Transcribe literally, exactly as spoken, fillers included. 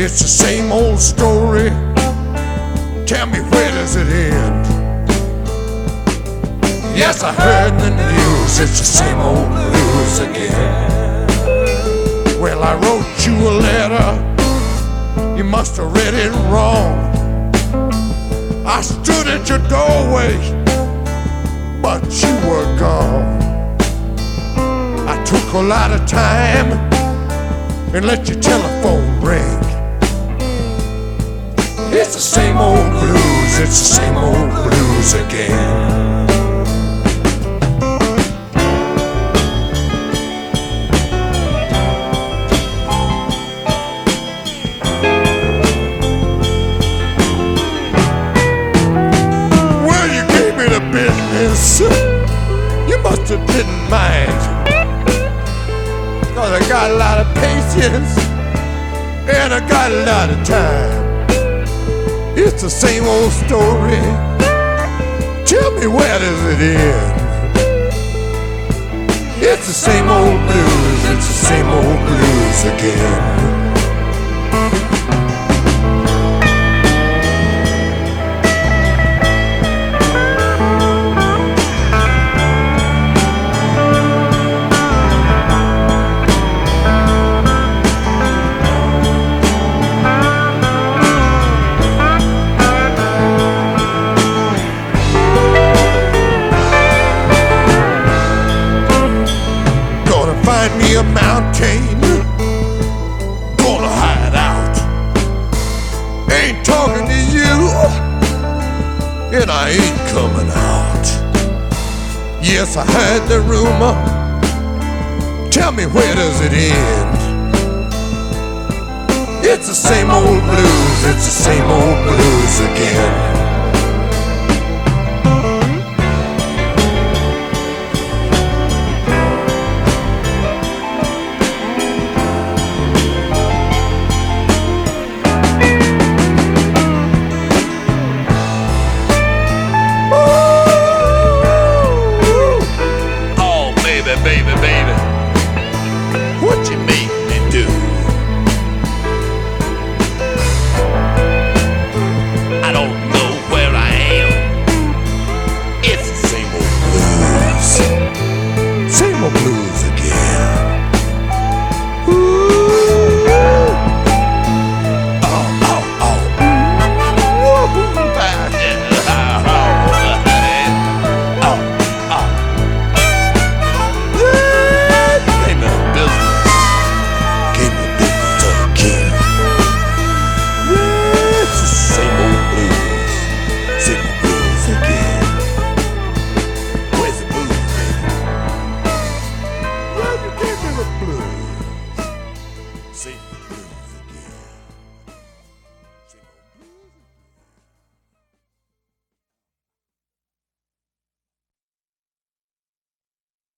It's the same old story. Tell me, where does it end? Yes, I heard in the news, it's the same old blues again. Well, I wrote you a letter, you must have read it wrong. I stood at your doorway, but you were gone. I took a lot of time and let your telephone ring. It's the same old blues, it's the same old blues again. Business, you must have didn't mind, 'cause I got a lot of patience and I got a lot of time. It's the same old story. Tell me, where does it end? It's the same old blues, it's the same old blues again. Find me a mountain, gonna hide out. Ain't talking to you, and I ain't coming out. Yes, I heard the rumor. Tell me, where does it end? It's the same old blues, it's the same old blues again. Baby, baby, what you make me do? I don't know where I am. It's the same old blues, same old blues.